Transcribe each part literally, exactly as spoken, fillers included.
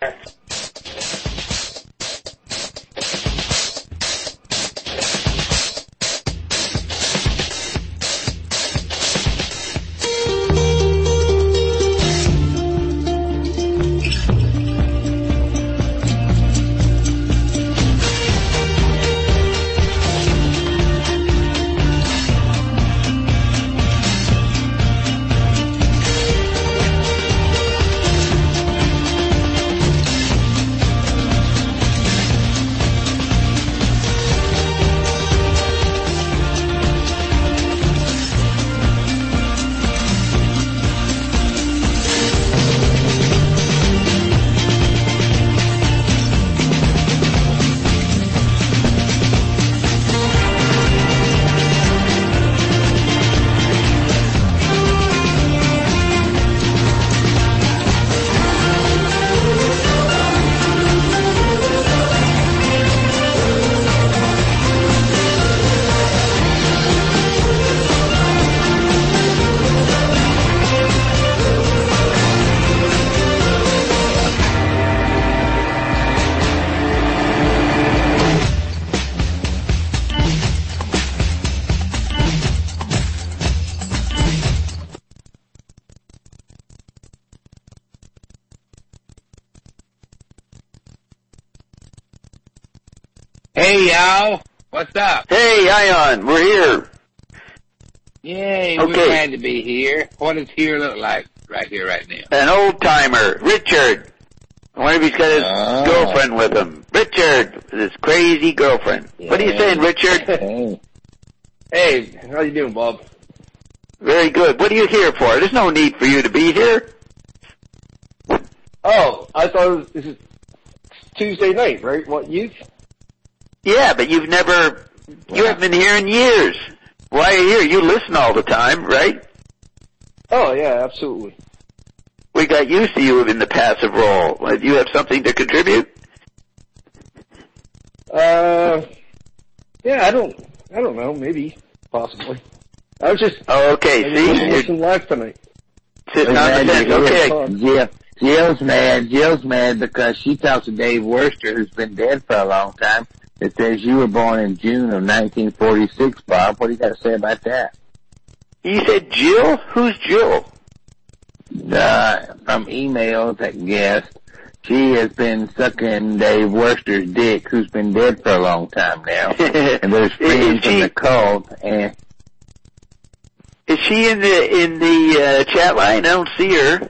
Hey, y'all. What's up? Hey, Ion. We're here. Yay, we're okay. glad to be here. What does here look like right here, right now? An old-timer, Richard. I wonder if he's got his oh. girlfriend with him. Richard, his crazy girlfriend. Yeah. What are you saying, Richard? Hey. Hey, how you doing, Bob? Very good. What are you here for? There's no need for you to be here. Oh, I thought it was, this is Tuesday night, right? What, youth? Yeah, but you've never, you haven't been here in years. Why are you here? You listen all the time, right? Oh, yeah, absolutely. We got used to you in the passive role. Do you have something to contribute? Uh, yeah, I don't, I don't know, maybe, possibly. I was just, oh, okay, I see? listening live tonight. Sitting on the fence, okay. Jill, Jill's mad, Jill's mad because she talks to Dave Worcester, who's been dead for a long time. It says you were born in June of nineteen forty-six, Bob. What do you got to say about that? You said Jill? Who's Jill? Uh, from emails that guessed, she has been sucking Dave Worcester's dick, who's been dead for a long time now. And there's friends in the cult. And is she in the in the uh, chat line? I don't see her.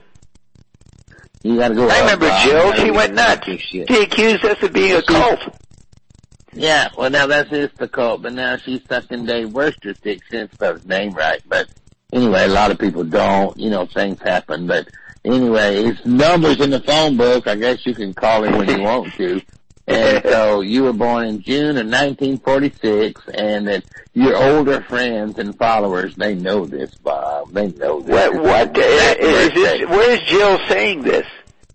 You got to go. I remember Bob. Jill. She went nuts. She accused us of being a cult. Yeah, well now that's just the cult, but now she's sucking Dave Worcester's dick, since I spelled his name right. But anyway, a lot of people don't, you know, things happen. But anyway, his number's in the phone book. I guess you can call him when you want to. And so you were born in June of nineteen forty-six, and that your older friends and followers, they know this, Bob. They know this. What, what, uh, is this, where's Jill saying this?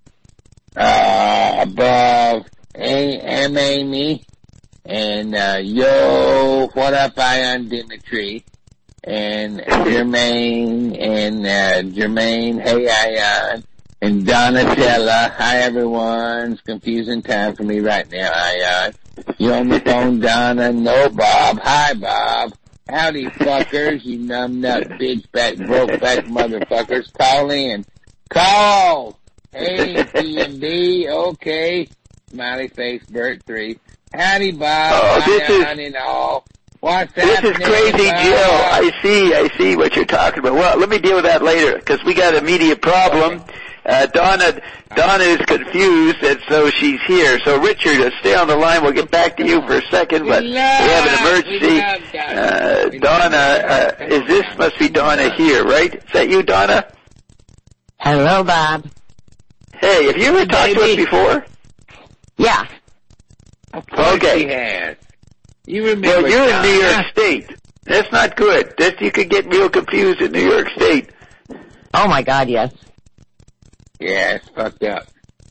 Uh, above A M Amy. And, uh, yo, what up, Ion Dimitri, and Jermaine, and, uh, Jermaine, hey, Ion, and Donatella, hi, everyone. It's confusing time for me right now, Ion. You on the phone, Donna? No, Bob. Hi, Bob. Howdy, fuckers, you numb-nut, bitch-back, broke-back motherfuckers. Call in. Call! Hey, D M D, okay. Smiley face, Bert three. Howdy, Bob. Oh, this Hi, is, and all. What's this is crazy, Bob? Jill. I see, I see what you're talking about. Well, let me deal with that later, because we got an immediate problem. Okay. Uh, Donna, Donna is confused, and so she's here. So, Richard, uh, stay on the line. We'll get back to you for a second, but we, love, we have an emergency. Uh, Donna, uh, is this, must be Donna here, right? Is that you, Donna? Hello, Bob. Hey, have you ever talked to us before? Yeah. Of course okay. he has. You remember? Well, you're John. in New York State. That's not good. This, you could get real confused in New York State. Oh my God, yes. Yeah, it's fucked up.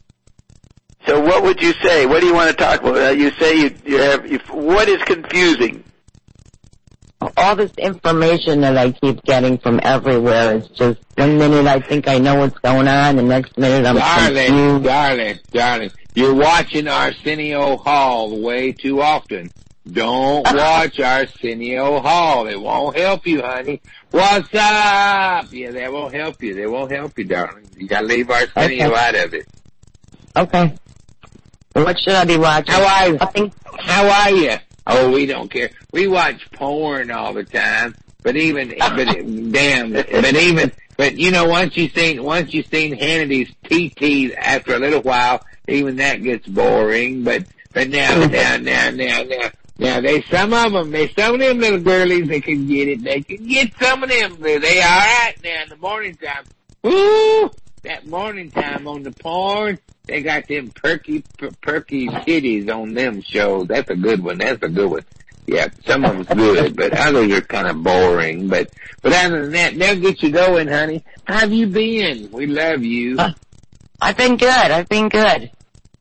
So what would you say? What do you want to talk about? Uh, you say you, you have, you, what is confusing? all this information that I keep getting from everywhere is just, one minute I think I know what's going on, the next minute I'm darling, confused. Darling, darling, you're watching Arsenio Hall way too often. Don't watch Arsenio Hall. It won't help you, honey. What's up? Yeah, that won't help you. They won't help you, darling. You gotta leave Arsenio Okay. out of it. Okay. What should I be watching? How are you? Nothing. How are you? Oh, we don't care. We watch porn all the time. But even, but damn, but even, but you know, once you seen, once you seen Hannity's T T after a little while, even that gets boring. But, but now, now, now, now, now, now, they, some of them, they, some of them little girlies, they can get it. They can get some of them. They, they alright now in the morning time. Ooh, that morning time on the porn, they got them perky, per, perky titties on them shows. That's a good one. That's a good one. Yeah, some of them's good, but others are kind of boring. But, but other than that, they'll get you going, honey. How have you been? We love you. Uh, I've been good. I've been good.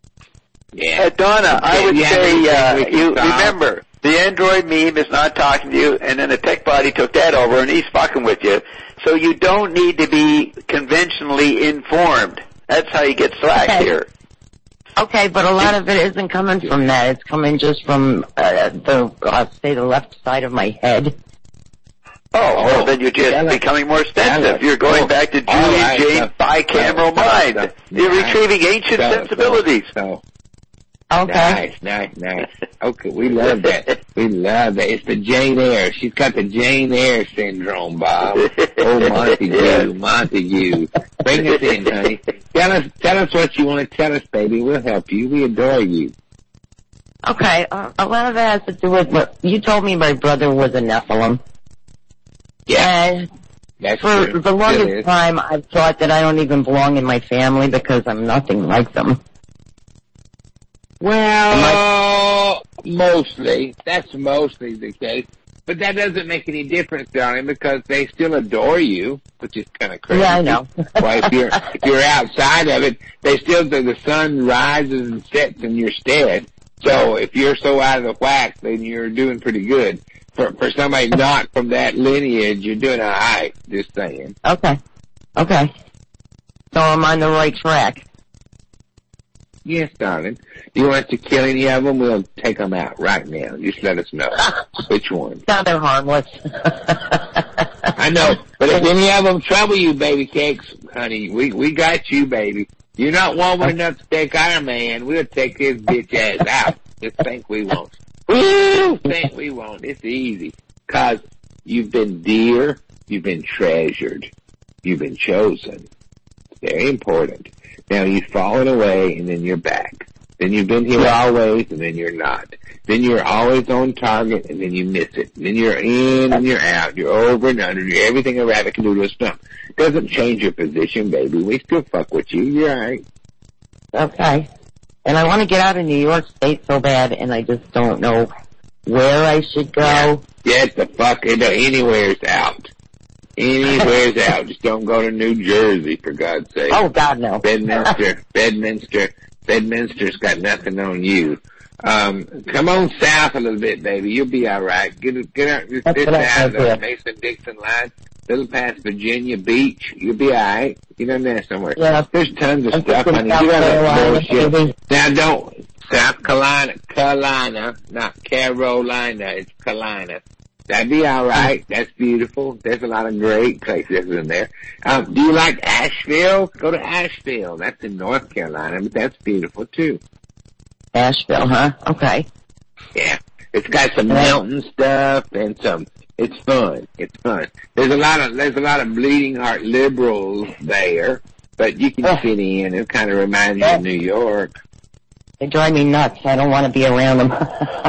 Yeah. Uh, Donna, I would You have say, anything uh, we can you solve? remember, the Android meme is not talking to you, and then the tech body took that over, and he's fucking with you. So you don't need to be conventionally informed. That's how you get slack Okay. here. Okay, but a lot of it isn't coming from that. It's coming just from uh, the, I'll say, the left side of my head. Oh, well, Oh, then you're just yeah, like- becoming more extensive. yeah, like- You're going oh, back to all Julian right, James' so- bicameral so- mind. so- You're nice. retrieving ancient So- sensibilities. So, Okay. Nice, nice, nice. Okay, we love that. We love that. It's the Jane Eyre. She's got the Jane Eyre syndrome, Bob. Oh, Montague, Yeah. Montague. Bring us in, honey. Tell us, tell us what you want to tell us, baby. We'll help you. We adore you. Okay, uh, a lot of it has to do with what you told me my brother was a Nephilim. Yeah, And that's for true. the It longest is. time, I've thought that I don't even belong in my family because I'm nothing like them. Well, mostly. That's mostly the case. But that doesn't make any difference, darling, because they still adore you, which is kind of crazy. Yeah, I know. Well, if you're, if you're outside of it, they still, the sun rises and sets in your stead. So if you're so out of the whack, then you're doing pretty good. For, for somebody not from that lineage, you're doing alright, just saying. Okay. Okay. So I'm on the right track. Yes, darling. Do you want us to kill any of them? We'll take them out right now. Just let us know which one. Now they're harmless. I know, but if any of them trouble you, baby cakes, honey, we we got you, baby. You're not woman enough to take our man. We'll take his bitch ass out. Just think we won't. Woo! Think we won't. It's easy. Cause you've been dear, you've been treasured, you've been chosen. Very important. Now you've fallen away and then you're back. Then you've been here always and then you're not. Then you're always on target and then you miss it. Then you're in and you're out. You're over and under. You're everything a rabbit can do to a stump. Doesn't change your position, baby. We still fuck with you. You're alright. Okay. And I want to get out of New York State so bad, and I just don't know where I should go. Get the fuck into anywhere's out. Anywhere's out. Just don't go to New Jersey, for God's sake. Oh, God, no. Bedminster, Bedminster, Bedminster's got nothing on you. Um, come on south a little bit, baby. You'll be all right. Get get out this That's this what I out of said, the yeah. Mason-Dixon line, little past Virginia Beach. You'll be all right. Get in there somewhere. Yeah. There's tons of I'm stuff, thinking honey. South You got Carolina, that bullshit. maybe. Now don't South Carolina, Carolina, not Carolina. It's Carolina. That'd be all right. That's beautiful. There's a lot of great places in there. Um, do you like Asheville? Go to Asheville. That's in North Carolina, but that's beautiful too. Asheville, huh? Okay. Yeah, it's got some mountain stuff and some. It's fun. It's fun. There's a lot of there's a lot of bleeding heart liberals there, but you can Oh. fit in. It kind of reminds you of New York. They drive me nuts. I don't want to be around them.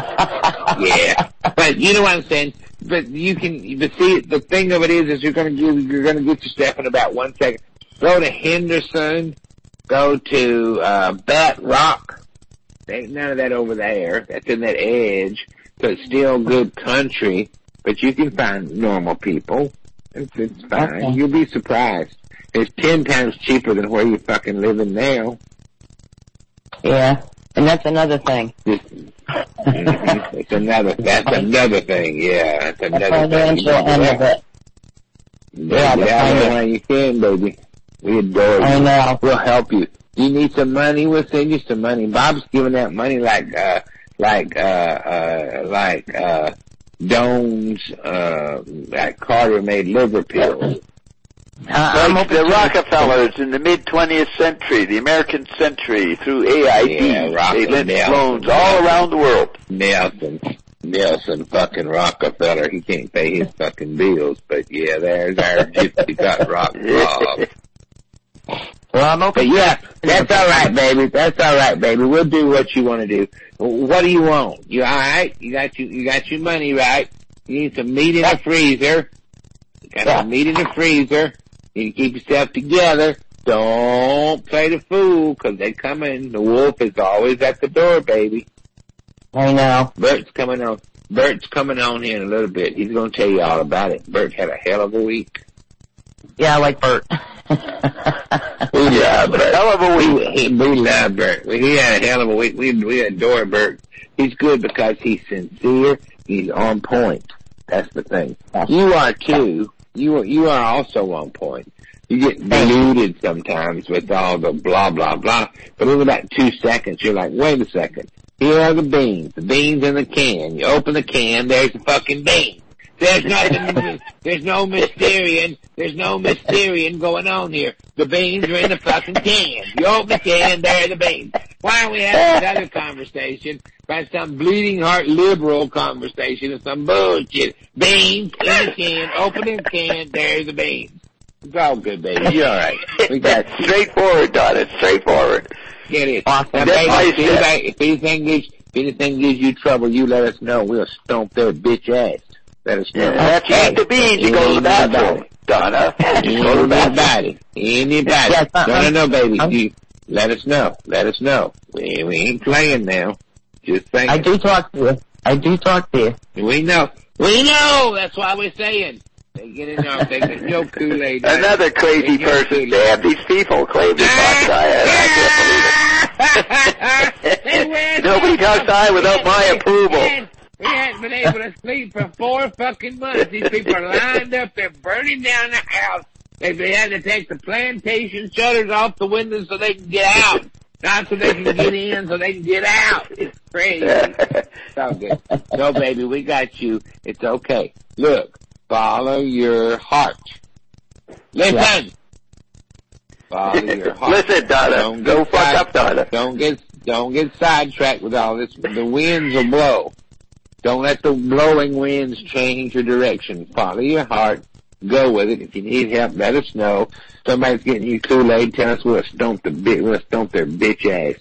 Yeah, but you know what I'm saying. But you can. But see, the thing of it is, is you're going to give you're going to get your step in about one second. Go to Henderson. Go to uh Bat Rock. There ain't none of that over there. That's in that edge. So it's still good country, but you can find normal people. It's, it's fine. Okay. You'll be surprised. It's ten times cheaper than where you're fucking living now. Yeah. And that's another thing. Just, Mm-hmm. It's another, that's another thing, yeah, that's another the financial thing. end of it. Yeah, the yeah, financial. when you can, baby. We adore you. I know. We'll help you. You need some money, we'll send you some money. Bob's giving out money like, uh, like, uh, uh, like, uh, Doan's, uh, like Carter made liver pills. Uh, I'm Like open the to- Rockefellers in the mid-twentieth century, the American century, through A I D, Yeah, they lent Rockefeller. loans all around the world. Nelson. Nelson fucking Rockefeller. He can't pay his fucking bills, but yeah, there's our gypsy got rock robbed. Well, I'm open. But yeah, that's all right, baby. That's all right, baby. We'll do what you want to do. What do you want? You all right? You got you, you got your money, right? You need some meat in the freezer. You got Yeah. some meat in the freezer. You need to keep yourself together. Don't play the fool, 'cause they're coming. The wolf is always at the door, baby. I know. Bert's coming on. Bert's coming on here in a little bit. He's going to tell you all about it. Bert had a hell of a week. Yeah, I like Bert. We love Bert. Hell of a week. We, we love Bert. He had a hell of a week. We we adore Bert. He's good because he's sincere. He's on point. That's the thing. You are too. You are you are also on point. You get deluded sometimes with all the blah blah blah. But in about two seconds, you're like, wait a second. Here are the beans. The beans in the can. You open the can. There's the fucking beans. There's nothing, there's no Mysterian, there's no Mysterian going on here. The beans are in the fucking can. You open the can, there are the beans. Why are we having this other conversation about some bleeding heart liberal conversation of some bullshit? Beans in the can, open the can, there's the beans. It's all good, baby. You're alright. We got straightforward, Don. It's straightforward. Get it. Awesome. Now, That's baby, my if step. anything, if anything gives, if anything gives you trouble, you let us know. We'll stomp their bitch ass. Let us know. And after you eat the beans, you go to the bathroom, Donna. You go to the bathroom. Anybody. Anybody. Yes, uh, no, no, no, baby. um, You, let us know. Let us know. We, we ain't playing now. Just saying. I do talk to you. I do talk to you. We know. We know. That's why we're saying. They get in there. They get no Kool-Aid. Another crazy person. Damn, these people claim to talk to I, I can't believe it. Nobody talks to I without my approval. We hadn't been able to sleep for four fucking months. These people are lined up. They're burning down the house. They, they had to take the plantation shutters off the windows so they can get out. Not so they can get in, so they can get out. It's crazy. It's all good. No, baby, we got you. It's okay. Look, follow your heart. Listen. Follow your heart. Listen, Donna. Don't Don't get fuck side- up, Donna. Don't get don't get sidetracked with all this. The winds will blow. Don't let the blowing winds change your direction. Follow your heart. Go with it. If you need help, let us know. Somebody's getting you Kool-Aid, tell us we'll stomp the bit. We'll stomp their bitch ass.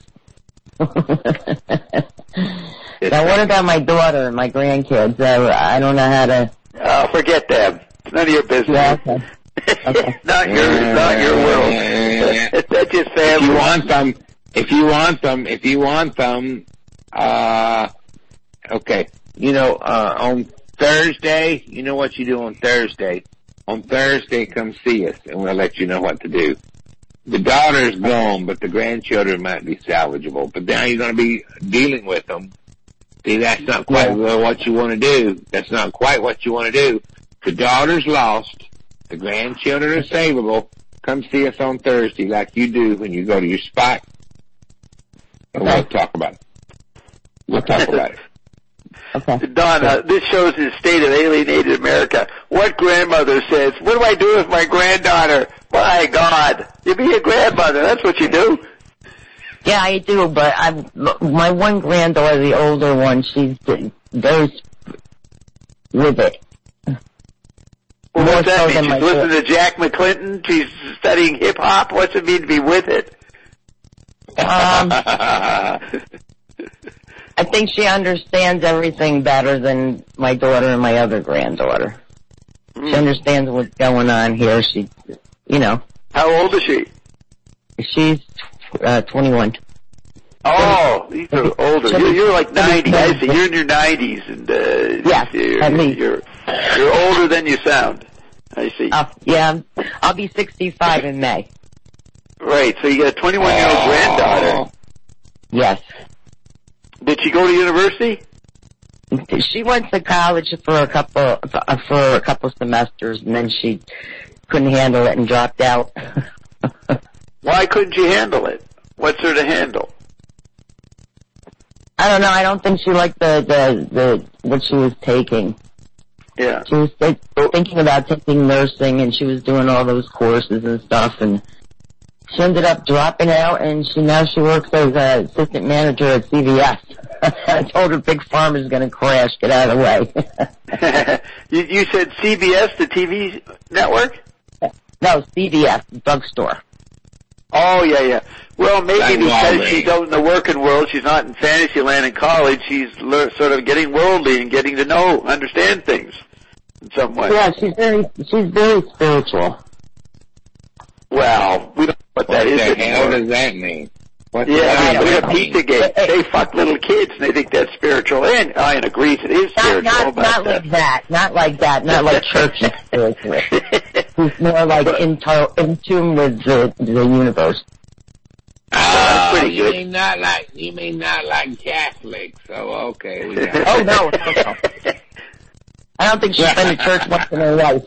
Now, what about my daughter and my grandkids? Uh, I don't know how to. Oh, forget them. It's none of your business. Yeah, okay. Okay. not your, not your world. That's just If you family. want them, if you want them, if you want them, uh, okay. You know, uh, on Thursday, you know what you do on Thursday. On Thursday, come see us, and we'll let you know what to do. The daughter's gone, but the grandchildren might be salvageable. But now you're going to be dealing with them. See, that's not quite well what you want to do. That's not quite what you want to do. The daughter's lost. The grandchildren are savable. Come see us on Thursday like you do when you go to your spot. And we'll talk about it. We'll talk about it. Okay. Donna, this shows the state of alienated America. What grandmother says, what do I do with my granddaughter? My God, you be a grandmother. That's what you do. Yeah, I do, but I'm, my one granddaughter, the older one, she's very with it. Well, More what's that so mean? than She's my listening to Jack McClinton? She's studying hip-hop? What's it mean to be with it? Um, I think she understands everything better than my daughter and my other granddaughter. Mm. She understands what's going on here. She, you know, How old is she? she's uh, twenty-one. Oh, these are older. You're, you're like ninety. I see. You're in your nineties, and uh, Yeah, you're, at least. you're you're older than you sound. I see. Uh, yeah, I'll be sixty-five in May. Right. So you got a twenty-one year old granddaughter. Yes. Did she go to university? she went to college for a couple for a couple semesters, and then she couldn't handle it and dropped out. Why couldn't you handle it? What's there to handle? I don't know. I don't think she liked the the, the what she was taking. Yeah. She was th- thinking about taking nursing, and she was doing all those courses and stuff, and she ended up dropping out, and she now she works as an assistant manager at C V S. I told her Big Pharma's going to crash. Get out of the way. you, you said C B S, the T V network? No, C V S, drugstore. Oh, yeah, yeah. Well, maybe That's because lovely. she's out in the working world, she's not in Fantasyland in college, she's lear- sort of getting worldly and getting to know, understand things in some way. Yeah, she's very, she's very spiritual. Well, we don't know what What that is the hell anymore. does that mean? What Yeah, does I that mean, look at mean? Pizzagate. They fuck little kids and they think that's spiritual. And Ian agrees it is Not, spiritual. not, but, not uh, like that. Not like that. Not like church is spiritual. She's more like in, to- in tune with the, the universe. Oh, pretty you good. mean not like you mean not like Catholics? So okay. We got Oh no, no, no. I don't think she's been to church once in her life.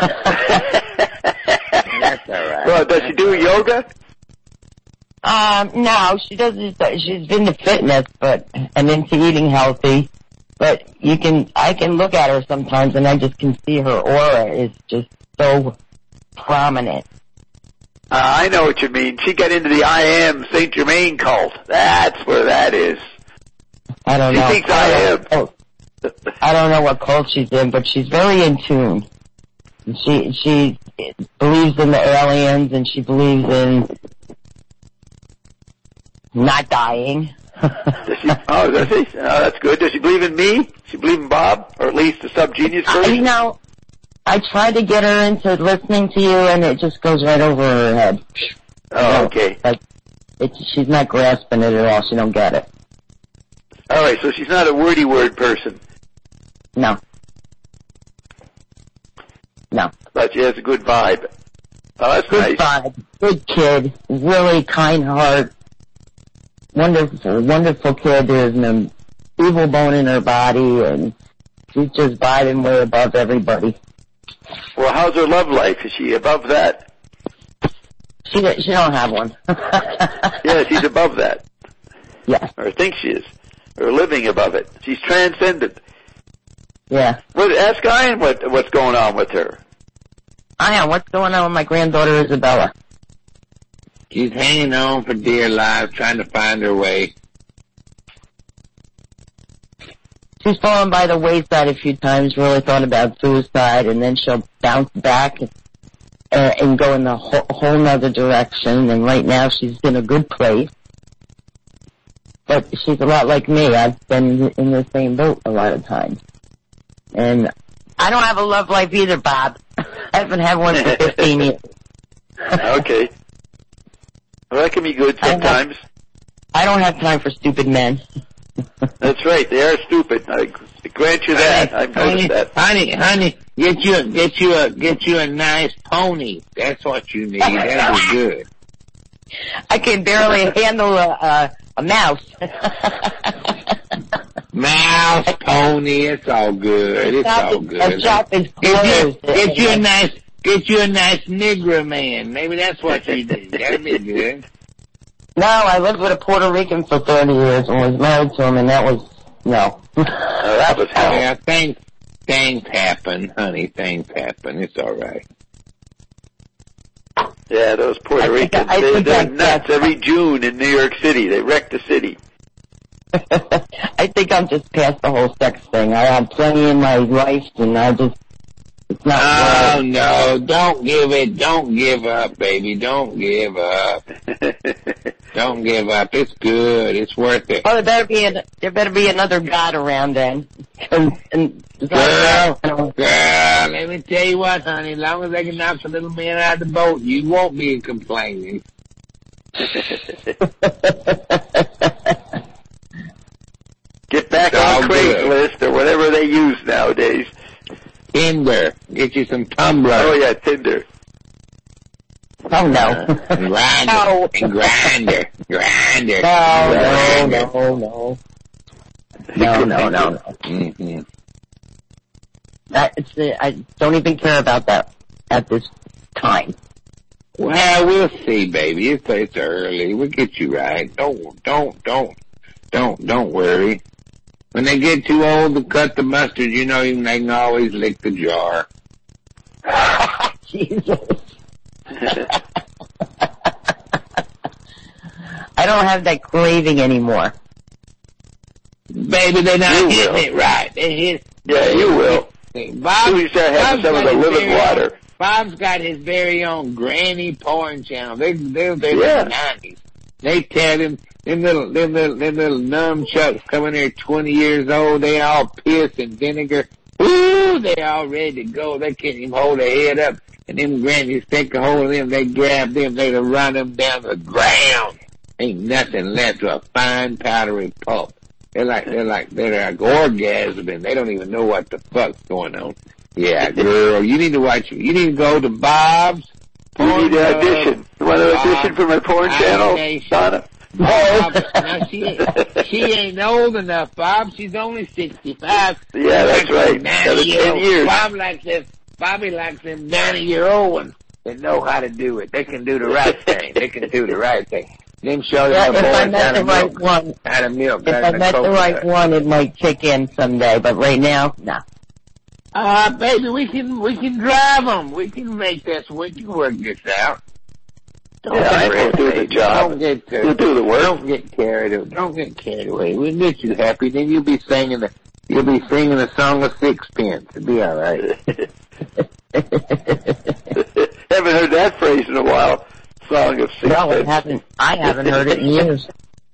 That's all right. Well, does she do yoga? Um, no, she doesn't. She's been to fitness, but and into eating healthy. But you can, I can look at her sometimes, and I just can see her aura is just so prominent. Uh, I know what you mean. She got into the I Am Saint Germain cult. That's where that is. I don't She know. thinks I am. Oh, I don't know what cult she's in, but she's very in tune. She she believes in the aliens, and she believes in not dying. Does she? Oh, does she? Oh, that's good. Does she believe in me? Does she believe in Bob, or at least the subgenius I, version? you know, I tried to get her into listening to you, and it just goes right over her head. Oh, okay. Like, it's, she's not grasping it at all. She don't get it. All right, so she's not a wordy word person, No. No. but she has a good vibe. Oh, that's Good nice. vibe. Good kid. Really kind heart. Wonderful, wonderful kid. There's an evil bone in her body, and she's just vibing way above everybody. Well, how's her love life? Is she above that? She she don't have one. Yeah, she's above that, Yes. or thinks she is, or living above it. She's transcendent. Yeah. Well, ask Ian what what's going on with her. I know. What's going on with my granddaughter Isabella? She's hanging on for dear life, trying to find her way. She's fallen by the wayside a few times, really thought about suicide, and then she'll bounce back and, uh, and go in a whole, whole nother direction, and right now she's in a good place. But she's a lot like me. I've been in the same boat a lot of times. And I don't have a love life either, Bob. I haven't had one for fifteen years. Okay. Well, that can be good I have- sometimes. I don't have time for stupid men. That's right. They are stupid. I grant you that. I've honey, noticed that. honey, honey, get you, get you a, get you a nice pony. That's what you need. That'll be good. I can barely handle a, a, a mouse. Mouse, pony, it's all good. It's all A good. shop is Get you, closed. get you a nice, get you a nice Negro man. Maybe that's what you do. That'd be good. No, I lived with a Puerto Rican for thirty years and was married to him, and that was, no. Oh, that was hell. Yeah, things, things happen, honey. Things happen. It's all right. Yeah, those Puerto I think Ricans, I- I they, think they're I- nuts every June in New York City. They wreck the city. I think I'm just past the whole sex thing. I have plenty in my life, and I just, it's not Oh right. no, don't give it, don't give up, baby. Don't give up. Don't give up. It's good. It's worth it. Oh, there better be an, there better be another God around then. and, and, Girl, girl, let me tell you what, honey, as long as they can knock the little man out of the boat, you won't be complaining. Get back It's all on good. Craigslist or whatever they use nowadays. Tinder. Get you some Tumblr. Oh, yeah, Tinder. Oh, no. Uh, and grinder. No. And grinder. Grinder. No, no, Grinder. no, no. No, no, no, no. Mm-hmm. That, it's, uh, I don't even care about that at this time. Well, we'll see, baby. It's, it's early. We'll get you right. Don't, don't, don't, don't, don't worry. When they get too old to cut the mustard, you know, even they can always lick the jar. Jesus. I don't have that craving anymore. Baby, they're not You hitting will. it right. They hit. Yeah, you will. Bob, You start having Bob's some of got the his living very water. own- Bob's got his very own granny porn channel. They, they, they're Yeah. in the nineties. They tell him, them little, them little, them little nunchucks coming there twenty years old, they all piss and vinegar. Ooh, they all ready to go. They can't even hold their head up. And them grannies take a hold of them, they grab them, they run them down the ground. Ain't nothing left to a fine powdery pulp. They're like, they're like, they're like orgasming. They don't even know what the fuck's going on. Yeah, girl, you need to watch, you need to go to Bob's. You need to Porn audition. You want to audition for my porn channel, Audition. Donna? Bob, now she ain't, she ain't old enough, Bob. She's only sixty-five. Yeah, that's right. Another ten years. Bob likes them, Bobby likes them ninety-year-old ones that know how to do it. They can do the right thing. They can do the right thing. Them show Yeah, them if I boys met how the to right milk. one, How to milk. if how I to met the coconut. right one, it might kick in someday. But right now, no. Uh, baby, we can, we can drive them. We can make this, we can work this out. Don't Yeah, I get will do the crazy. job. Don't get, uh, You'll do the work. Don't get carried away. Don't get carried away. We'll get you happy. Then you'll be singing the, you'll be singing the song of sixpence. It'll be all right. Haven't heard that phrase in a while. Song of sixpence. No, I haven't. I haven't heard it in years.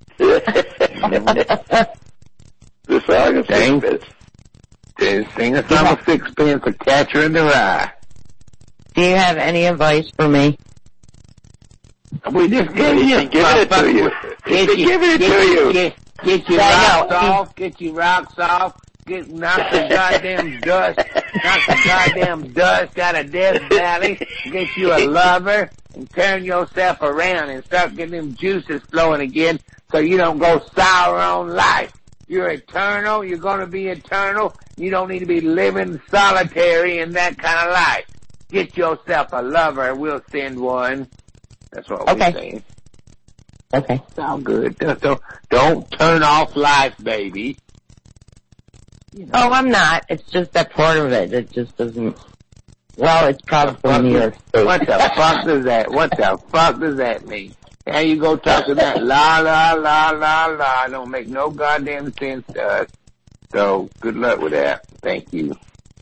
The song of Dang. sixpence. Just sing a song of sixpence, a catcher in the rye. Do you have any advice for me? We just Yeah, give he's you been giving it to you. He's Get been you, giving it get to you. Get, get your Yeah, I rocks know. off. Get your rocks off. Get knock the goddamn dust. Knock the goddamn dust out of Death Valley. Get you a lover and turn yourself around and start getting them juices flowing again, so you don't go sour on life. You're eternal. You're going to be eternal. You don't need to be living solitary in that kind of life. Get yourself a lover. We'll send one. That's what Okay. we're saying. Okay. Sound good. Don't, don't, don't turn off life, baby. You know. Oh, I'm not. It's just that part of it. It just doesn't. Well, it's probably New York State. What the fuck does that, what the fuck does that mean? Now you go talking that la la la la la, don't make no goddamn sense to us. So, good luck with that. Thank you.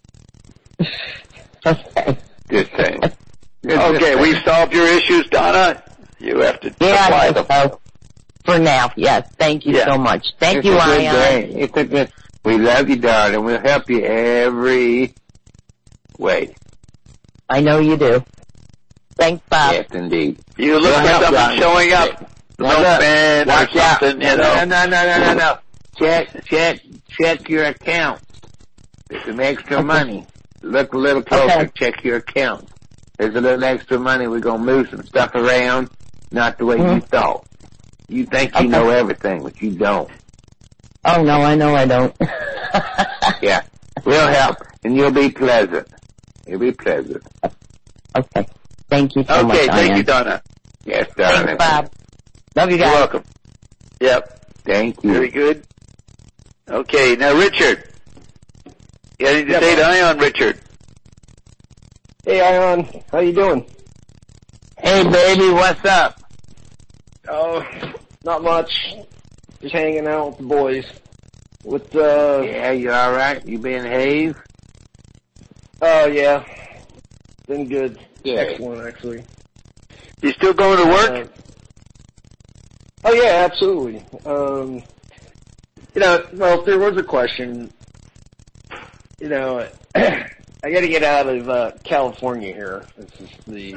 Okay. Just saying. Just- just Okay, saying. we've solved your issues, Donna. You have to Yeah, apply I them. think so. For now, yes. Thank you Yeah. so much. Thank It's you, a good Ion. day. It's a good, we love you, darling. We'll help you every way. I know you do. Thanks, Bob. Yes, indeed. You look We'll for help someone you. showing up. Now look, Milkman or watch out. something, you No, know. no, no, no, no, no. Check, check, check your account. There's some extra money. Look a little closer. Okay. Check your account. There's a little extra money. We're gonna move some stuff around. Not the way you Mhm. thought. You think Okay. you know everything, but you don't. Oh, no, I know I don't. Yeah. We'll help, and you'll be pleasant. You'll be pleasant. Okay. Thank you so much, Okay, thank Ion. you, Donna. Yes, darling. Thanks, Bob. Love you You're guys. welcome. Yep, Thank you. very good. Okay, now Richard. You got anything to Yeah, say to Bob. Ion, Richard? Hey, Ion, how you doing? Hey, baby, what's up? Oh, not much. Just hanging out with the boys. With, uh, Yeah, you all right? You been hazed? oh yeah, been good. Yeah. Excellent, actually. You still going to work? Uh, oh yeah, absolutely. Um, you know, well, if there was a question, you know, I got to get out of uh, California here. This is the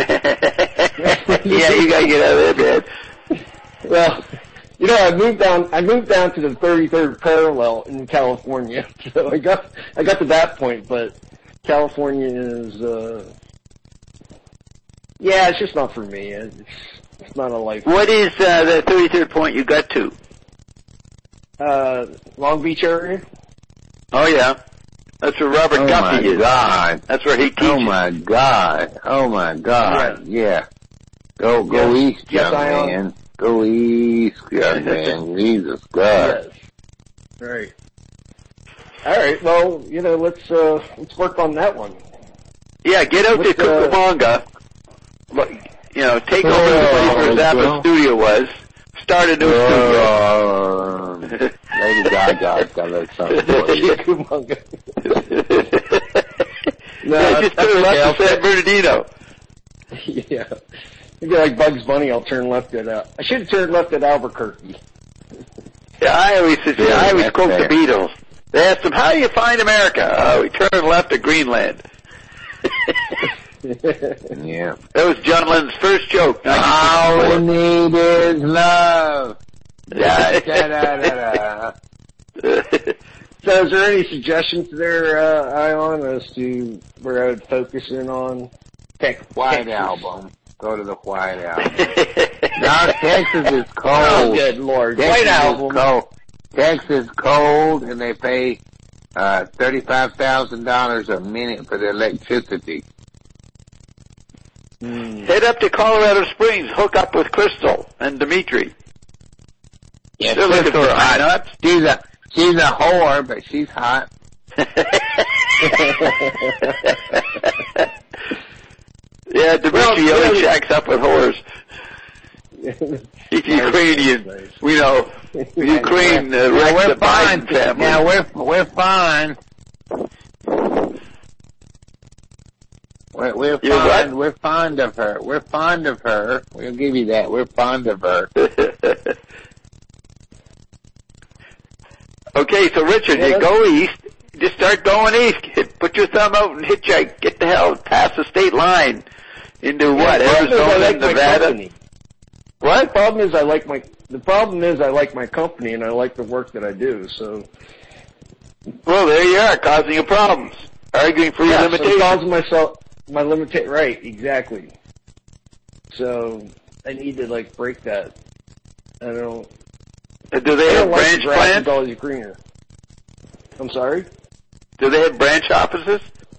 Yeah, you gotta get out of there, man. well, you know, I moved down. I moved down to the thirty-third parallel in California, so I got I got to that point. But California is, uh, yeah, it's just not for me. It's, it's not a life. What is uh, the thirty-third point you got to? Uh, Long Beach area. Oh yeah, that's where Robert Oh Guffey my is. God. That's where he teaches. Oh my God. Oh my God. Yeah. Go, go Yes. east, Yes, young I am. man. Go east, young man. Jesus God. Yes. Right. All right. Well, you know, let's uh, let's work on that one. Yeah, get out to What's, uh, Cucamonga. Look, you know, take Oh, over the place where Zappa well. studio was. Start a new Oh, Lady Gaga's got a little something for you. Cucamonga. No, yeah, just turn left to San Bernardino. Yeah. Maybe like Bugs Bunny, I'll turn left at, uh, I should have turned left at Albuquerque. Yeah, I always, Yeah, I always that's quote fair. the Beatles. They asked them, how do you find America? Oh, we turn left to Greenland. Yeah. That was John Lennon's first joke. All we need is love. Yeah. Da, da, da, da. So is there any suggestions there, uh, Ion, as to where I would focus in on? Tech, White Texas. Album. Go to the White Album. No, Texas is cold. Oh, good Lord. Texas White is Album. cold. Texas is cold, and they pay uh thirty-five thousand dollars a minute for the electricity. Mm. Head up to Colorado Springs, hook up with Crystal and Dimitri. Yeah, They're looking for high hot. nuts. She's a she's a whore, but she's hot. Yeah, Dimitri Well, only really- shacks up with whores. He's Ukrainian. We know. Ukraine uh, Now wrecked we're the fine. Biden family. Now we're we're fine. We're, we're You're fond. what? We're fond of her. We're fond of her. We'll give you that. We're fond of her. Okay, so Richard, Yeah, you that's- go east. Just start going east. Hit, put your thumb out and hitchhike. Get the hell past the state line into what? The problem is I Arizona, like my Nevada. company. What? The problem is I like my, the problem is I like my company and I like the work that I do, so. Well, there you are, causing you problems. Arguing for your Yeah, so limitations. causing myself, my limita- right, exactly. So, I need to like break that. I don't, Uh, Do they I have don't like the branch grass is plants? always greener. I'm sorry? Do they have branch offices?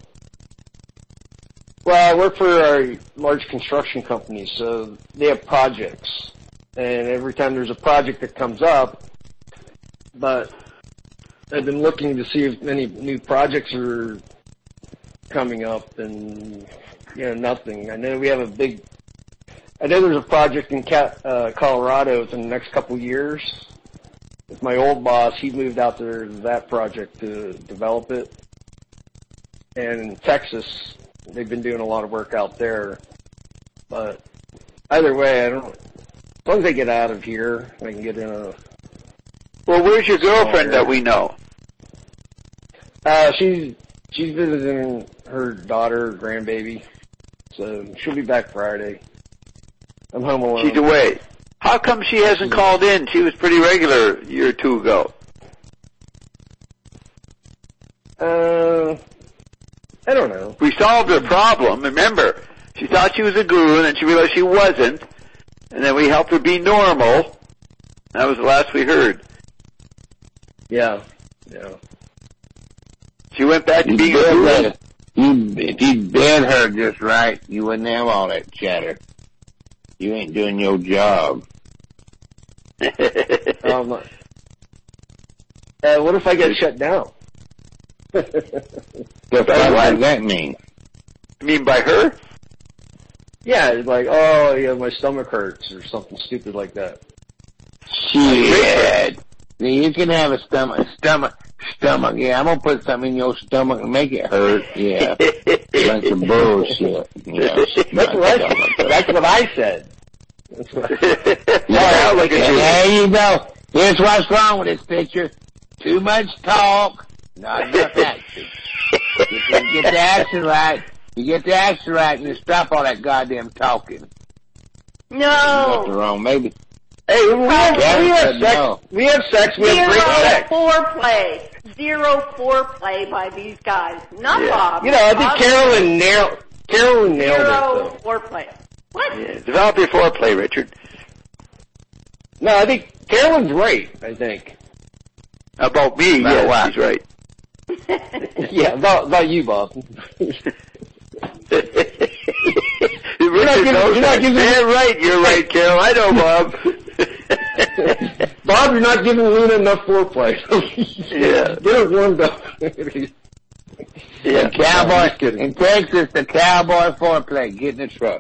Well, I work for a large construction company, so they have projects. And every time there's a project that comes up, but I've been looking to see if any new projects are coming up, and, you know, nothing. I know we have a big, I know there's a project in Ca- uh, Colorado within the next couple years. With my old boss, he moved out there to that project to develop it. And in Texas, they've been doing a lot of work out there. But either way, I don't, as long as they get out of here, I can get in a, Well, where's your girlfriend that we know? uh, she's, she's visiting her daughter, grandbaby. So she'll be back Friday. I'm home alone. She's away. How come she hasn't called in? She was pretty regular a year or two ago. Uh, I don't know. We solved her problem. Remember, she thought she was a guru, and then she realized she wasn't. And then we helped her be normal. That was the last we heard. Yeah, yeah. She went back to You being a bed guru. her. You, if you bed her just right, you wouldn't have all that chatter. You ain't doing your job. Um, uh, what if I get shut down? What the fuck does that mean? You mean by her? Yeah, it's like, oh, yeah, my stomach hurts or something stupid like that. Shit. You can have a stomach, stomach, stomach. Yeah, I'm gonna put something in your stomach and make it hurt. Yeah. Bunch of bullshit. Yeah, That's what I, that's what I said. That's what I said. Yeah, look at you. there you go. Here's what's wrong with this picture. Too much talk, not enough action. If you get the action right, you get the action right, and you stop all that goddamn talking. Nothing No. wrong, maybe. Hey, we have, Yeah, we have said sex. no. We have sex. We have Zero great sex. foreplay. Zero foreplay by these guys. Not Yeah. Bob. You know, I think Bob- Carolyn nailed. Carolyn nailed Zero it. foreplay. What? Yeah, develop your foreplay, Richard. Though. No, I think Carolyn's right. I think. About me, About yes, what? he's right. Yeah, about, about you, Bob. You're not giving- you're not giving- Damn right, you're right, Carol. I know, Bob. Bob, you're not giving Luna enough foreplay. Yeah. Get her warmed up. Yeah. Cowboy, I'm just kidding. in Texas, the cowboy foreplay. Get in the truck.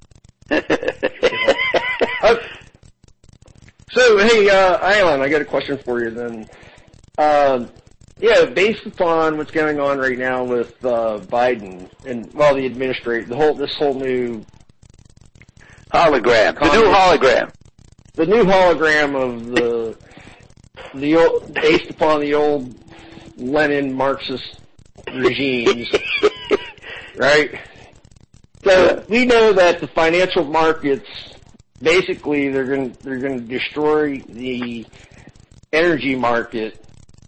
Uh, so, hey, uh, Alan, I got a question for you then. Um, yeah, based upon what's going on right now with uh, Biden and, well, the administration, the whole, this whole new, Hologram. The new hologram. the new hologram of the, the old, based upon the old Lenin Marxist regimes, right? So we know that the financial markets, basically, they're going to they're going to destroy the energy market,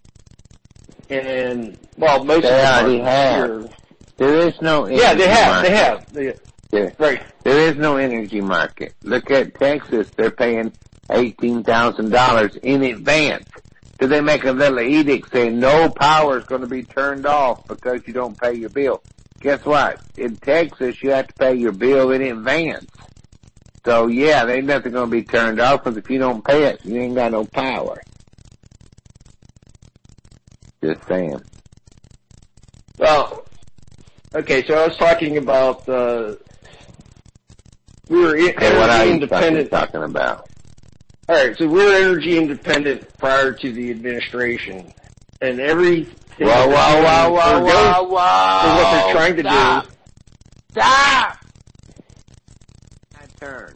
and well, most They of the already markets have. here- There is no energy Yeah, they have. market. They have. They, There, right. there is no energy market. Look at Texas. They're paying eighteen thousand dollars in advance. So they make a little edict saying no power is going to be turned off because you don't pay your bill. Guess what? In Texas, you have to pay your bill in advance. So, yeah, there ain't nothing going to be turned off because if you don't pay it, you ain't got no power. Just saying. Well, okay. So I was talking about uh, we were e- Okay, what are energy you independent. talking about? All right, so we're energy independent prior to the administration, and every Whoa, whoa, whoa, whoa, whoa, whoa. for what they're trying to Stop. do. Stop! My turn.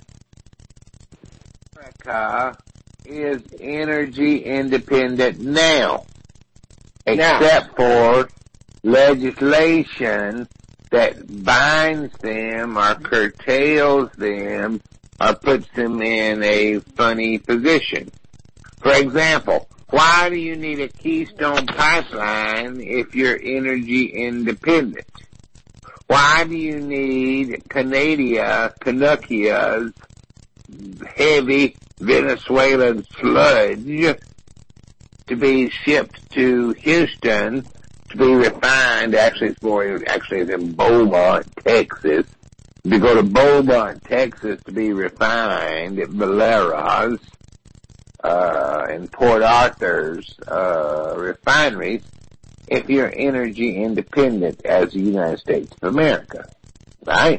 America is energy independent now, Now. except for legislation that binds them or curtails them or puts them in a funny position. For example, why do you need a Keystone Pipeline if you're energy independent? Why do you need Canada, Canuckia's heavy Venezuelan sludge to be shipped to Houston to be refined? Actually, it's more, actually it's in Beaumont, Texas. To go to Beaumont, Texas to be refined at Valero's, uh, and Port Arthur's, uh, refineries, if you're energy independent as the United States of America. Right?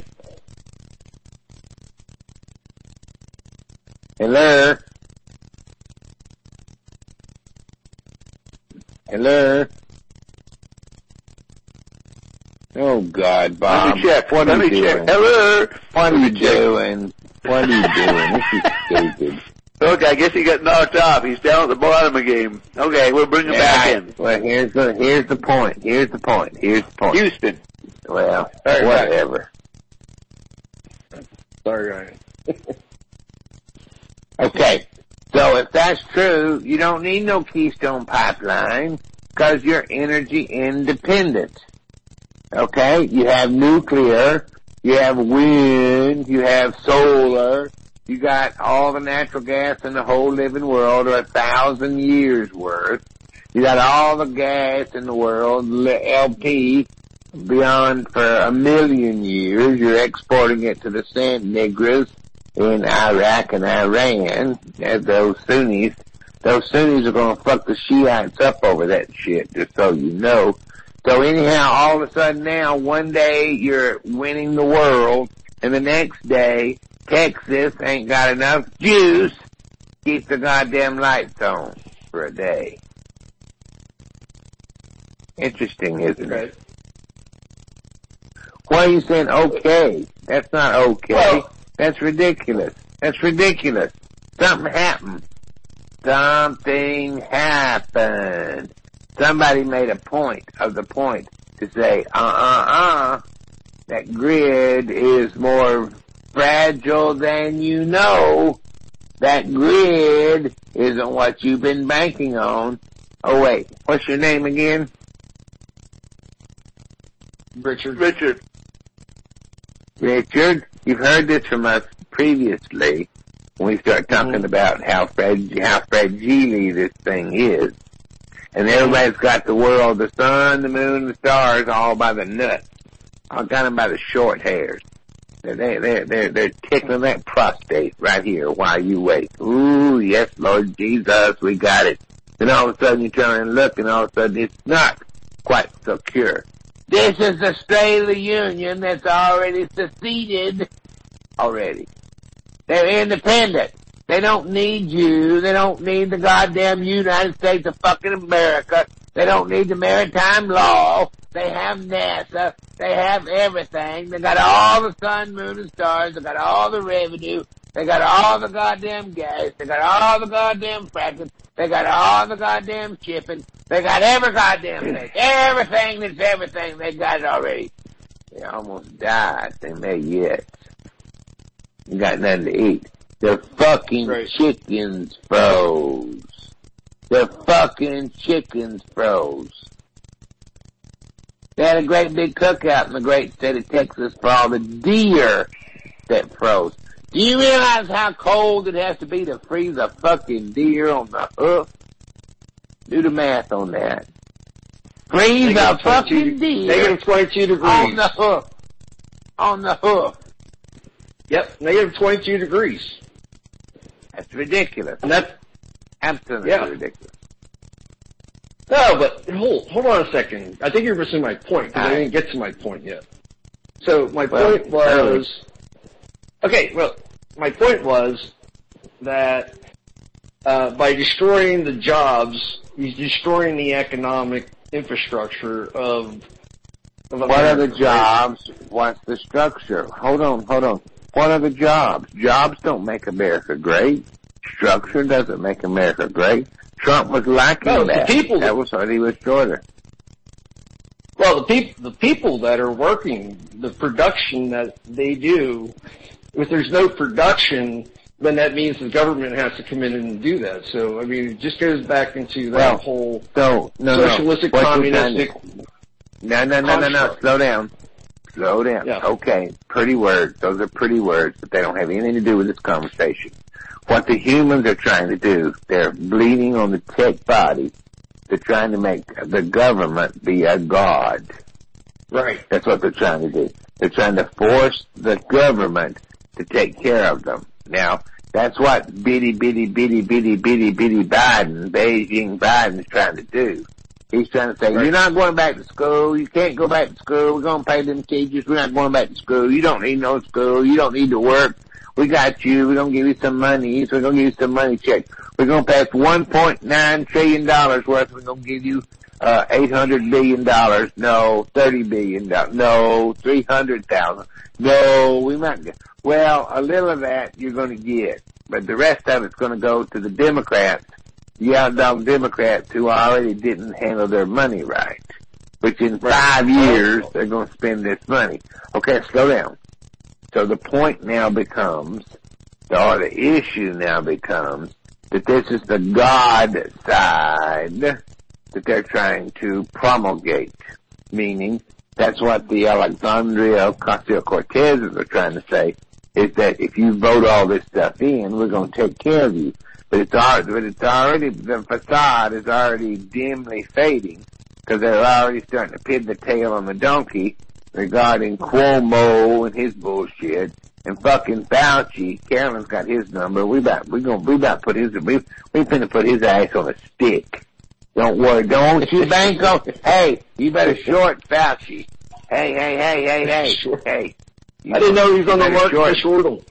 Hello? Hello? Oh God, Bob. Let me check. What Let are me you check. doing? Hello. What are Let you me check. doing? What are you doing? This is stupid. Okay, I guess he got knocked off. He's down at the bottom of the game. Okay, we'll bring him back Yeah, in. well, here's the here's the point. Here's the point. Here's the point. Houston. Well, right, whatever. Sorry, Ryan. Okay, so if that's true, you don't need no Keystone Pipeline because you're energy independent. Okay, you have nuclear, you have wind, you have solar, you got all the natural gas in the whole living world, or a thousand years worth. You got all the gas in the world, L P, beyond for a million years. You're exporting it to the San Negras in Iraq and Iran, as those Sunnis. Those Sunnis are going to fuck the Shiites up over that shit, just so you know. So anyhow, all of a sudden now, one day you're winning the world, and the next day, Texas ain't got enough juice to keep the goddamn lights on for a day. Interesting, isn't Okay. it? Why are you saying okay? That's not okay. Well- That's ridiculous. That's ridiculous. Something happened. Something happened. Somebody made a point of the point to say, uh-uh-uh, that grid is more fragile than you know. That grid isn't what you've been banking on. Oh, wait. What's your name again? Richard. Richard. Richard, you've heard this from us previously when we start talking Mm-hmm. about how fragile, how fragile this thing is. And everybody's got the world, the sun, the moon, the stars, all by the nuts. All kind of by the short hairs. They're, they're, they're, they're tickling that prostate right here while you wait. Ooh, yes, Lord Jesus, we got it. Then all of a sudden you turn and look, and all of a sudden it's not quite secure. This is the State of the Union that's already seceded already. They're independent. They don't need you. They don't need the goddamn United States of fucking America. They don't need the maritime law. They have NASA. They have everything. They got all the sun, moon, and stars. They got all the revenue. They got all the goddamn gas. They got all the goddamn fracking. They got all the goddamn shipping. They got every goddamn thing. Everything that's everything. They got it already. They almost died. They may yet. You got nothing to eat. The fucking right. chickens froze. The fucking chickens froze. They had a great big cookout in the great state of Texas for all the deer that froze. Do you realize how cold it has to be to freeze a fucking deer on the hoof? Do the math on that. Freeze a fucking deer negative twenty-two degrees. on the hoof. On the hoof. Yep, negative twenty-two degrees. That's ridiculous. And that's absolutely yeah. ridiculous. No, but hold hold on a second. I think you're missing my point because I didn't get to my point yet. So my well, point was, okay, well, my point was that uh, by destroying the jobs, he's destroying the economic infrastructure of. of what are the jobs? What's the structure? Hold on, hold on. What are the jobs? Jobs don't make America great. Structure doesn't make America great. Trump was lacking no, that. The people, that was what he was shorter. Well, the people, the people that are working, the production that they do, if there's no production, then that means the government has to come in and do that. So, I mean, it just goes back into that well, whole so, no, socialistic, no. communistic. No, no, no, no, no. Slow down. Slow down. Yeah. Okay, pretty words. Those are pretty words, but they don't have anything to do with this conversation. What the humans are trying to do, they're bleeding on the tech body. They're trying to make the government be a god. Right. That's what they're trying to do. They're trying to force the government to take care of them. Now, that's what bitty, bitty, bitty, bitty, bitty, bitty Biden, Beijing Biden's trying to do. He's trying to say, right. You're not going back to school. You can't go back to school. We're going to pay them teachers. We're not going back to school. You don't need no school. You don't need to work. We got you. We're going to give you some money. We're going to give you some money check. We're going to pass one point nine trillion dollars worth. We're going to give you uh eight hundred billion dollars. No, thirty billion dollars. No, three hundred thousand. No, we might get. Well, a little of that you're going to get. But the rest of it's going to go to the Democrats. The outdog Democrats who already didn't handle their money right, which in five years they're going to spend this money. Okay, slow down. So the point now becomes, or the issue now becomes, that this is the God side that they're trying to promulgate, meaning that's what the Alexandria Ocasio-Cortez are trying to say, is that if you vote all this stuff in, we're going to take care of you. But it's already, but it's already, the facade is already dimly fading because they're already starting to pin the tail on the donkey regarding Cuomo and his bullshit and fucking Fauci. Carolyn's got his number. We about, we gonna, we about put his, we, we finna put his ass on a stick. Don't worry. Don't you bank on, hey, you better short Fauci. Hey, hey, hey, hey, hey, Sure. hey. You I didn't know he was on the market short. to short him.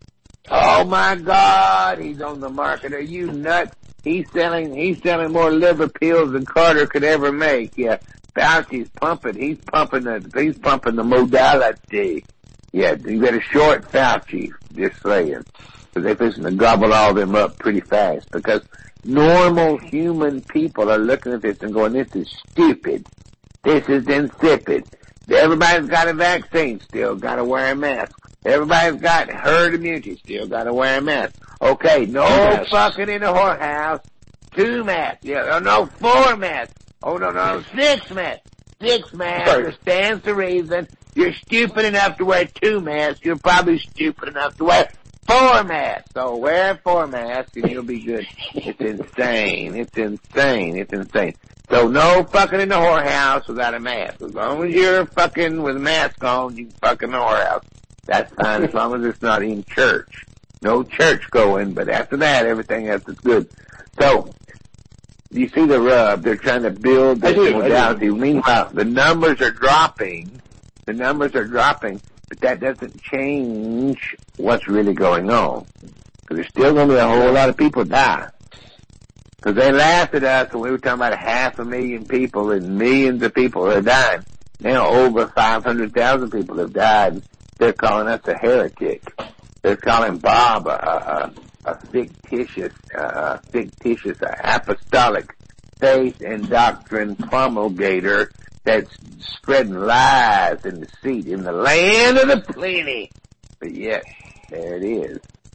Oh my God, he's on the market. Are you nuts? He's selling, he's selling more liver pills than Carter could ever make. Yeah, Fauci's pumping, he's pumping the, he's pumping the modality. Yeah, you better short Fauci, just saying. Because they're fixing to gobble all them up pretty fast. Because normal human people are looking at this and going, this is stupid. This is insipid. Everybody's got a vaccine, still gotta wear a mask. Everybody's got herd immunity, still gotta wear a mask. Okay, no fucking in the whorehouse. Two masks. Yeah, no, four masks. Oh, no, no, six masks. Six masks stands to reason. You're stupid enough to wear two masks. You're probably stupid enough to wear four masks. So wear four masks and you'll be good. It's insane. It's insane. It's insane. So no fucking in the whorehouse without a mask. As long as you're fucking with a mask on, you can fuck in the whorehouse. That's fine as long as it's not in church. No church going, but after that, everything else is good. So, you see the rub. They're trying to build this modality. Meanwhile, the numbers are dropping. The numbers are dropping, but that doesn't change what's really going on. Because there's still going to be a whole lot of people die. Because they laughed at us when we were talking about a half a million people and millions of people are dying. Now over five hundred thousand people have died. They're calling us a heretic. They're calling Bob a, a, a fictitious, uh, fictitious, uh, apostolic faith and doctrine promulgator that's spreading lies and deceit in the land of the plenty. But yes, there it is.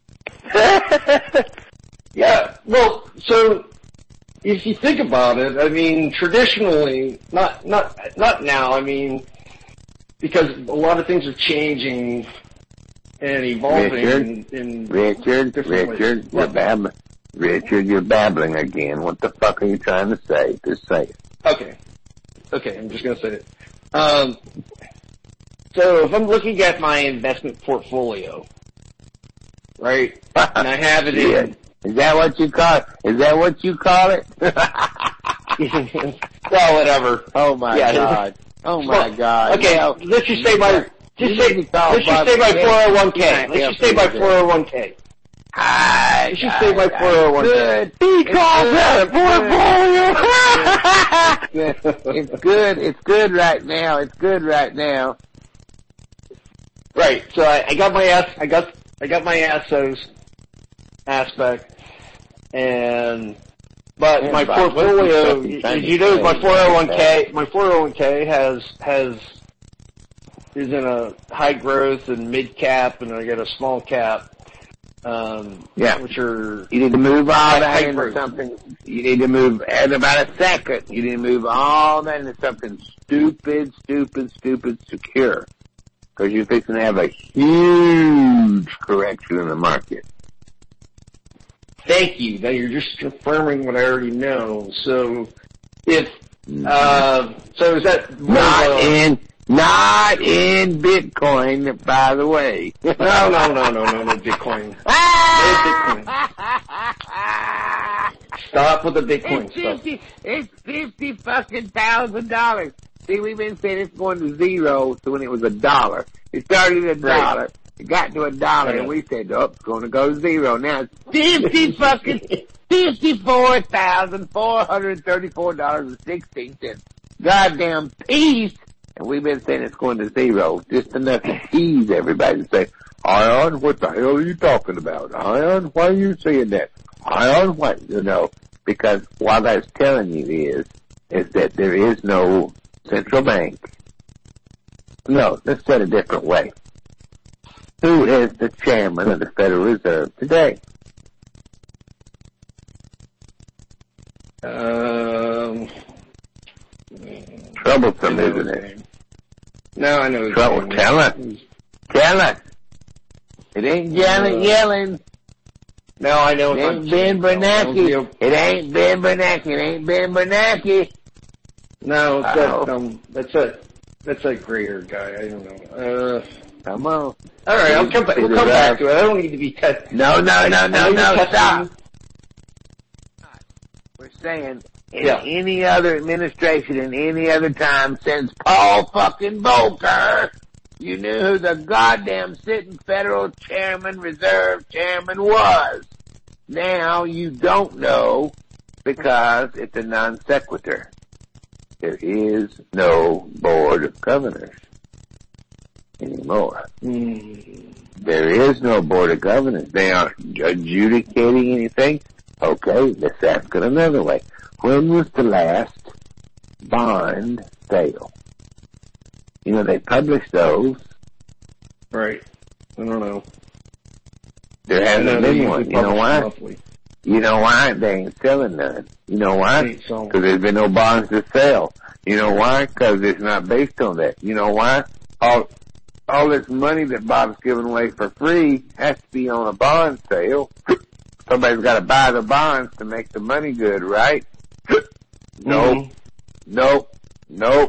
Yeah, well, so if you think about it, I mean, traditionally, not not not now. I mean, because a lot of things are changing and evolving. Richard, in, in Richard, Richard, ways. you're babbling. Richard, you're babbling again. What the fuck are you trying to say? Just say it. Okay, okay, I'm just gonna say it. Um, so if I'm looking at my investment portfolio, right, and I have it in. Is that what you call it? Is that what you call it? Well, whatever. Oh my yeah. God. Oh my well, God. Okay, well, let's just say my, just say, let's just say my four oh one k. Let's just say my four oh one k. I Let's just say my four oh one k. Good. He calls that portfolio. It's good. It's good right now. It's good right now. Right. So I, I got my ass, I got, I got my assos aspect, and but yeah, my Bob, portfolio, you you know, my four oh one k, my four oh one k has has is in a high growth and mid cap, and I got a small cap. Um, yeah, which are you need to move all that into growth. something. You need to move at about a second. You need to move all that into something stupid, stupid, stupid, secure, because you're fixing to have a huge correction in the market. Thank you. Now you're just confirming what I already know. So, if uh, so, is that not uh, in not in Bitcoin, by the way? no, no, no, no, no, no Bitcoin. No Bitcoin. Stop with the Bitcoin it's stuff. fifty, it's fifty fucking thousand dollars. See, we've been saying it's going to zero. So when it was a dollar, it started at a Right. dollar. It got to a dollar, Yeah. and we said, "Oh, it's going to go to zero." Now it's fifty fucking fifty-four thousand four hundred thirty-four dollars and sixteen cents. Goddamn piece! And we've been saying it's going to zero, just enough to tease everybody to say, "Ion, what the hell are you talking about? Ion, why are you saying that? Ion, what?" You know, because what I was telling you is, is that there is no central bank. No, let's say it a different way. Who is the chairman of the Federal Reserve today? Um, Troublesome, isn't it? No, I know. Trouble. Tell us. Tell us. It ain't Janet Uh, Yellen. No, I know. It It's ain't not- Ben no, Bernanke. It ain't Ben Bernanke. It ain't Ben Bernanke. No, it's Uh-oh. that, um, that's a that's a grayer guy. I don't know. Uh, Come on. all right, I'll come back. We'll come back to it. I don't need to be tested. No, no, no, no, no, testing- stop. We're saying in Yeah. any other administration in any other time since Paul fucking Volcker, you knew who the goddamn sitting federal chairman, reserve chairman was. Now you don't know because it's a non sequitur. There is no board of governors anymore. Mm. There is no board of governors. They aren't adjudicating anything. Okay, let's ask it another way. When was the last bond sale? You know, they publish those. Right. I don't know. There I know hasn't they been usually one. You know publish why? monthly. You know why? They ain't selling none. You know why? Ain't selling. Because there's been no bonds to sell. You know why? Because it's not based on that. You know why? All, all this money that Bob's giving away for free has to be on a bond sale. Somebody's got to buy the bonds to make the money good, right? Nope. Mm-hmm. Nope. Nope.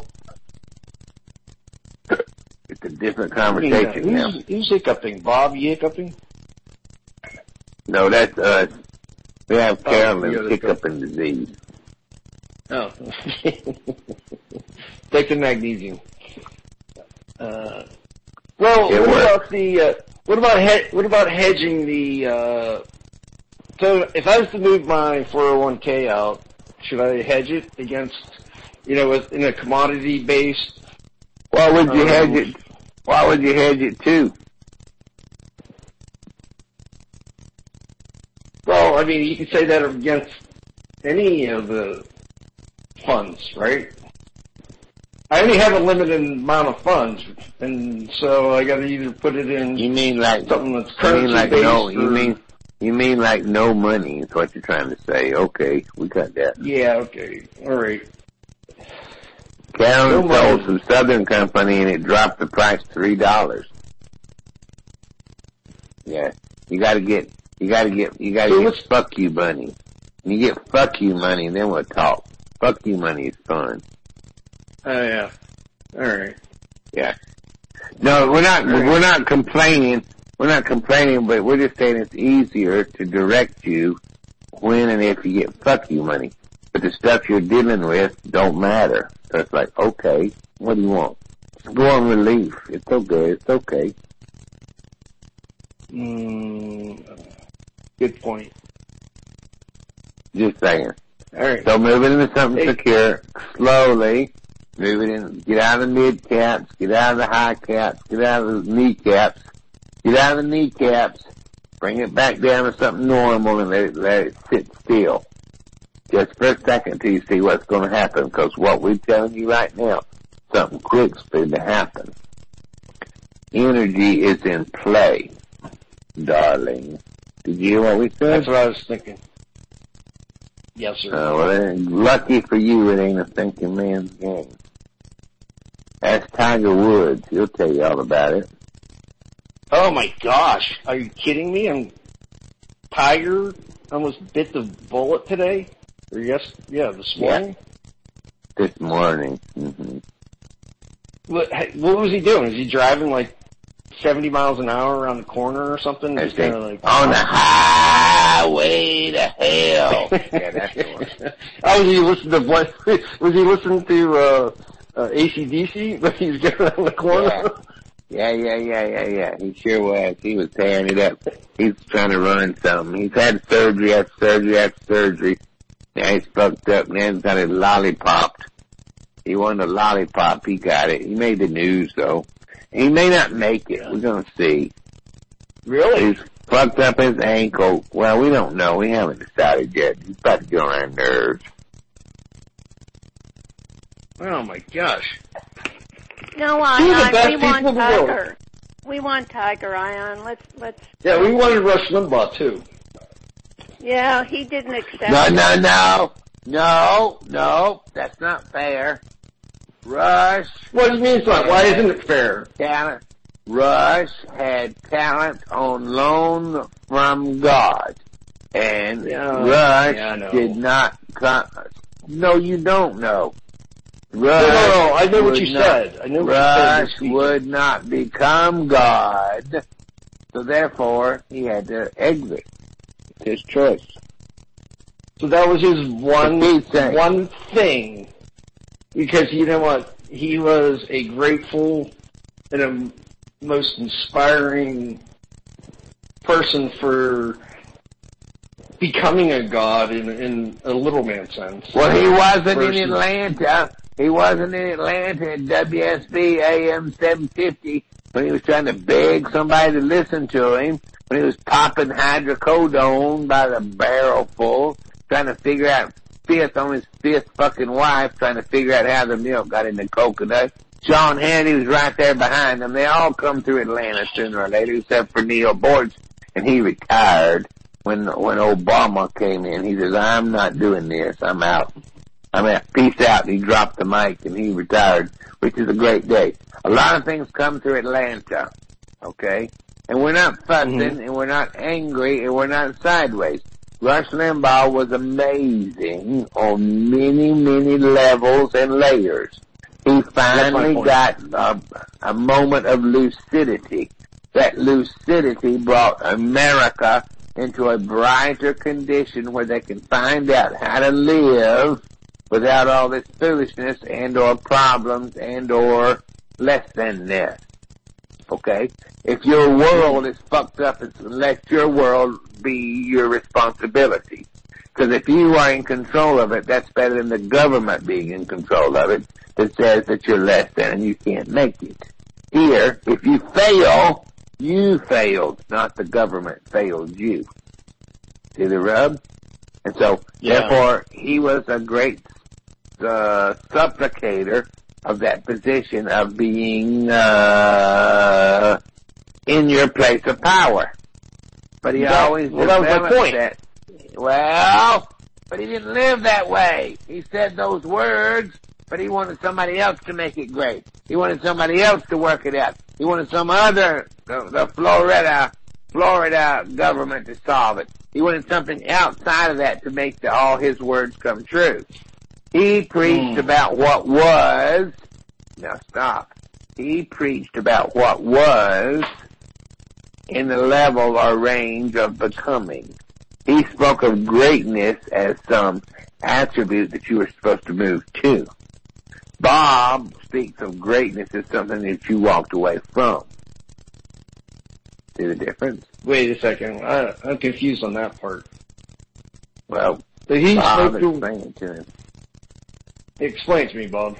It's a different conversation now. Who's, who's hiccuping? Bob, you hiccuping? No, that's us. We have Oh, Carolyn's yeah, that's hiccuping disease. Oh. Take the magnesium. Uh, well, It what works. about the, uh, what about he- what about hedging the, uh, so if I was to move my four oh one k out, should I hedge it against, you know, with, in a commodity based? Why would you Um, hedge it? Why would you hedge it too? Well, I mean, you could say that against any of the funds, right? I only have a limited amount of funds, and so I got to either put it in You mean like something that's you mean currency like based. no? You or, mean you mean like no money is what you're trying to say? Okay, we got that. Yeah, okay, all right. Carolyn No sold money. some Southern Company and it dropped the price three dollars. Yeah, you got to get you got to get you got to So get what's- fuck you money. When you get fuck you money, then we'll talk. Fuck you money is fun. Oh yeah, all right. Yeah. No, we're not. Right. We're not complaining. We're not complaining, but we're just saying it's easier to direct you when and if you get fuck you money. But the stuff you're dealing with don't matter. So it's like, okay, what do you want? Go on relief. It's okay. It's okay. Mm, good point. Just saying. All right. So move it into something Hey. secure slowly. Move it in. Get out of the mid caps. Get out of the high caps. Get out of the kneecaps. Get out of the kneecaps. Bring it back down to something normal and let it, let it sit still. Just for a second until you see what's going to happen. Because what we're telling you right now, something quick's going to happen. Energy is in play, darling. Did you hear what we said? That's what I was thinking. Yes, sir. Uh, well, then, lucky for you, it ain't a thinking man's game. Ask Tiger Woods. He'll tell you all about it. Oh my gosh, are you kidding me? I'm Tiger almost bit the bullet today. Or yes, yeah, this morning. This morning. Mm-hmm. What, what was he doing? Is he driving like seventy miles an hour around the corner or something? That's Just kind it. of like On the highway to hell. Yeah, that's the one. Oh, was he listening to what? Was he listening to uh, uh, A C D C? But he's getting around the corner. Yeah, yeah, yeah, yeah, yeah. He sure was. He was tearing it up. He's trying to run something. He's had surgery after surgery after surgery. Now he's fucked up. Now he's got it lollipopped. He wanted a lollipop. He got it. He made the news, though. He may not make it. We're going to see. Really? He's fucked up his ankle. Well, we don't know. We haven't decided yet. He's about to get on our nerves. Oh my gosh. No, Two of the Ion, best we people want in the world. Tiger. We want Tiger, Ion. Let's, let's. Yeah, we wanted Rush Limbaugh too. Yeah, he didn't accept No, it. no, no. No, no. That's not fair. Rush. What do you mean it's not? Why isn't it fair? Talent. Rush had talent on loan from God. And Yeah, Rush yeah, I know. did not come. No, you don't know. No, Rush no, no, I know what would you not- said. I know what you said. in your Rush speech. would not become God. So therefore, he had to exit. It's his choice. So that was his one, What he's saying. one thing. Because you know what? He was a grateful and a most inspiring person for becoming a god in, in a little man sense. Well, he wasn't Versus- in Atlanta. He wasn't in Atlanta at W S B A M seven fifty when he was trying to beg somebody to listen to him, when he was popping hydrocodone by the barrel full, trying to figure out fifth on his fifth fucking wife, trying to figure out how the milk got in the coconut. Sean Hannity was right there behind them. They all come through Atlanta sooner or later, except for Neil Bortz, and he retired when when Obama came in. He says, "I'm not doing this. I'm out. I'm out. Peace out." And he dropped the mic and he retired which is a great day. A lot of things come through Atlanta, okay? And we're not fussing, mm-hmm. and we're not angry, and we're not sideways. Rush Limbaugh was amazing on many, many levels and layers. He finally got a, a moment of lucidity. That lucidity brought America into a brighter condition where they can find out how to live without all this foolishness and or problems and or less than-ness. Okay? If your world is fucked up, let your world be your responsibility. Because if you are in control of it, that's better than the government being in control of it that says that you're less than and you can't make it. Here, if you fail, you failed, not the government failed you. See the rub? And so, yeah. therefore, he was a great uh, supplicator of that position of being uh, in your place of power. But he yeah. always well, that was my point. That, well, but he didn't live that way. He said those words, but he wanted somebody else to make it great. He wanted somebody else to work it out. He wanted some other, the, the Florida, Florida government to solve it. He wanted something outside of that to make the, all his words come true. He preached mm. about what was, now stop, he preached about what was in the level or range of becoming. He spoke of greatness as some attribute that you were supposed to move to. Bob speaks of greatness as something that you walked away from. See the difference? Wait a second. I, I'm confused on that part. Well, Did he Bob spoke to, explain it to him. Explain to me, Bob.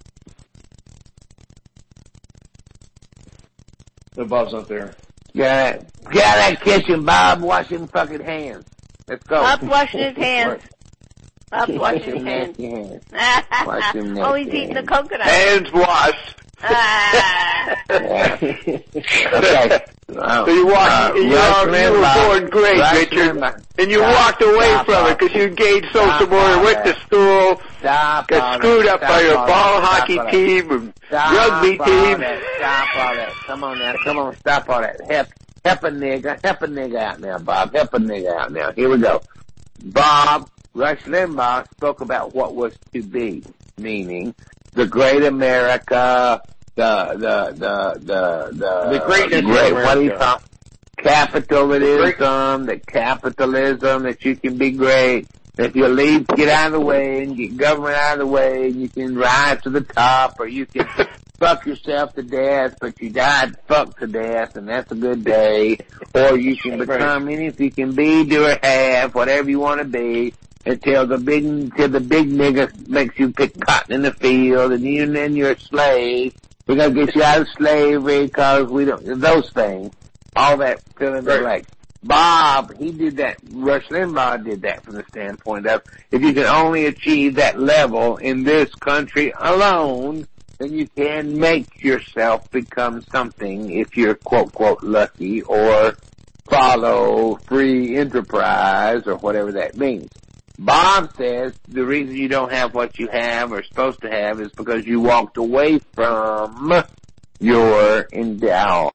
No, Bob's not there. Get out, get out of that kitchen, Bob. Wash them fucking hands. Let's go. Bob's washing his hands. Bob's washing his hands. hands. Wash them oh, he's eating the coconut. Hands washed. Ah. Okay. Oh, so you walked, uh, you, are, you were born great, Rush Richard, Limbaugh. and you Stop, walked away stop from all it because you gained social Stop motor, all went that. to school, Stop got screwed that. up Stop by your all ball that. hockey Stop team and Stop rugby all team. That. Stop all that. Come on now. Come on. Stop all that. Help, help a nigga. Help a nigga out now, Bob. Help a nigga out now. Here we go. Bob, Rush Limbaugh spoke about what was to be, meaning the great America, the, the, the, the, the, The greatness great, of what do you America. call capitalism, the capitalism that you can be great. If you leave, get out of the way and get government out of the way, you can rise to the top, or you can fuck yourself to death, but you died fucked to death, and that's a good day. Or you can become anything you can be, do, or have, whatever you want to be, until the big, until the big nigga makes you pick cotton in the field, and you, and then you're a slave. We're gonna get you out of slavery because we don't, those things. All that fill in the blank. Bob, he did that, Rush Limbaugh did that from the standpoint of, if you can only achieve that level in this country alone, then you can make yourself become something if you're quote, quote, lucky, or follow free enterprise, or whatever that means. Bob says the reason you don't have what you have or supposed to have is because you walked away from your endowment.